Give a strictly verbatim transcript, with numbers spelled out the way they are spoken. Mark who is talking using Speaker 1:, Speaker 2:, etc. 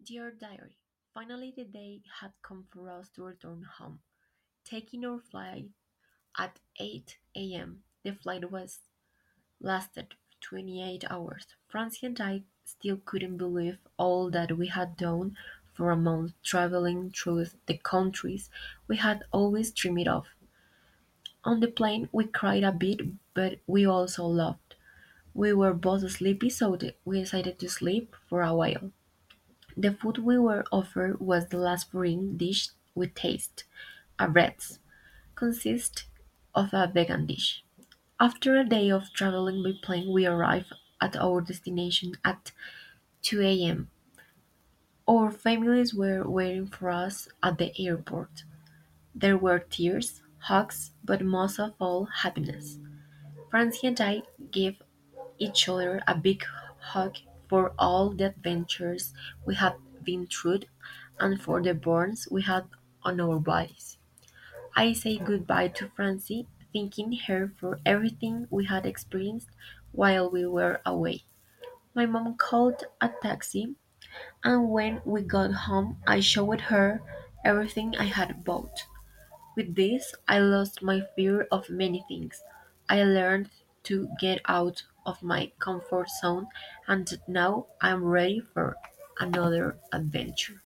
Speaker 1: Dear Diary, finally the day had come for us to return home. Taking our flight at eight a m. The flight was lasted twenty-eight hours. Francie and I still couldn't believe all that we had done for a month traveling through the countries we had always dreamed of. On the plane, we cried a bit, but we also laughed. We were both sleepy, so th- we decided to sleep for a while. The food we were offered was the last foreign dish we tasted, a Brett's, consist of a vegan dish. After a day of traveling by plane, we arrived at our destination at two a m. Our families were waiting for us at the airport. There were tears, hugs, but most of all happiness. Francie and I gave each other a big hug for all the adventures we had been through and for the burns we had on our bodies. I say goodbye to Francie, thanking her for everything we had experienced while we were away. My mom called a taxi, and when we got home, I showed her everything I had bought. With this, I lost my fear of many things. I learned to get out of my comfort zone, and now I'm ready for another adventure.